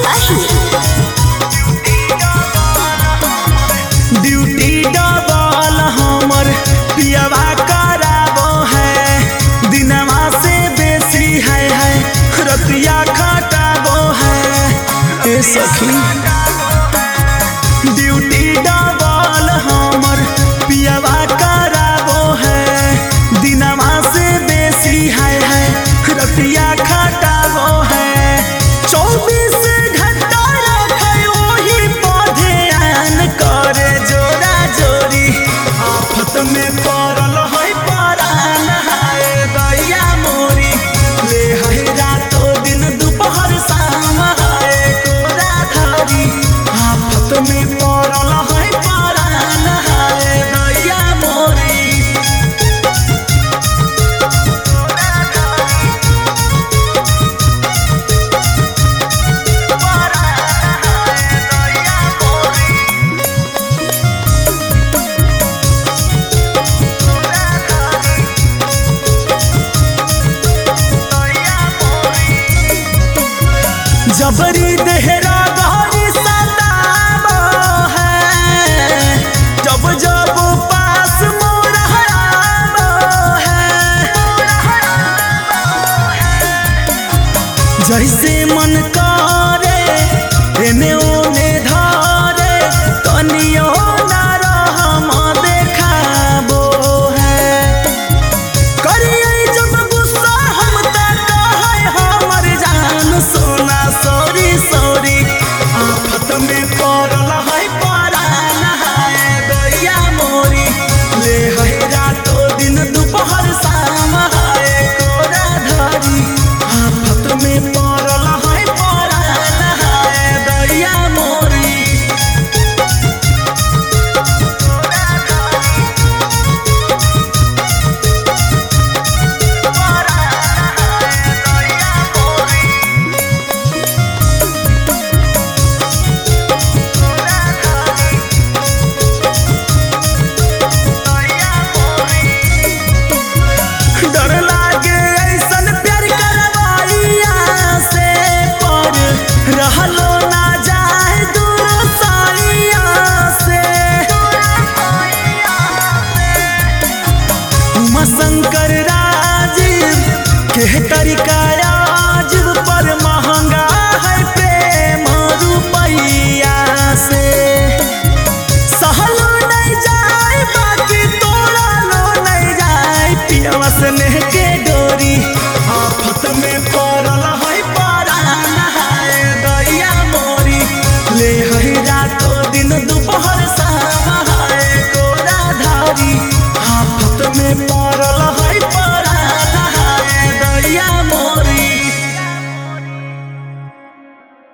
स्याही। Duty double हमर पियवा कराबो है, दिनवा से बेसी है रतिया खटाबो है। ए सखी ड्यूटी डबल हमर पियवा कराबो है, दिनवा से बेसी है रतिया खटाबो है। 24 घंटा रखे वही पौधे आन करे जोरा जोरी, आफत में पड़ल है परान हाय दैया मोरी। ले है रातो दिन दोपहर शाम हाय कोरा धारी, आफत में पड़ल है परान हाय दैया मोरी। जबरी देहरा गहरी सताबो है, जब जब पास मोर हराबो है। जैसे मन करे एने